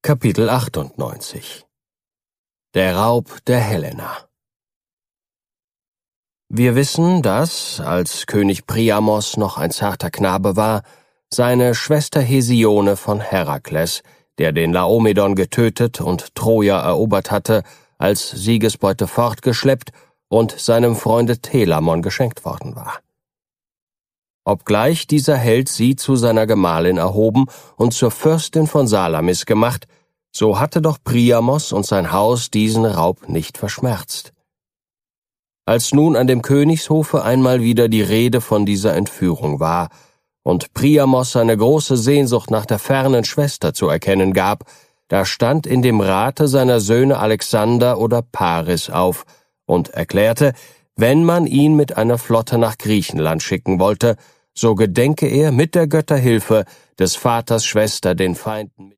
Kapitel 98 Der Raub der Helena. Wir wissen, dass, als König Priamos noch ein zarter Knabe war, seine Schwester Hesione von Herakles, der den Laomedon getötet und Troja erobert hatte, als Siegesbeute fortgeschleppt und seinem Freunde Telamon geschenkt worden war. Obgleich dieser Held sie zu seiner Gemahlin erhoben und zur Fürstin von Salamis gemacht, so hatte doch Priamos und sein Haus diesen Raub nicht verschmerzt. Als nun an dem Königshofe einmal wieder die Rede von dieser Entführung war und Priamos seine große Sehnsucht nach der fernen Schwester zu erkennen gab, da stand in dem Rate seiner Söhne Alexander oder Paris auf und erklärte, wenn man ihn mit einer Flotte nach Griechenland schicken wollte, so gedenke er mit der Götterhilfe des Vaters Schwester den Feinden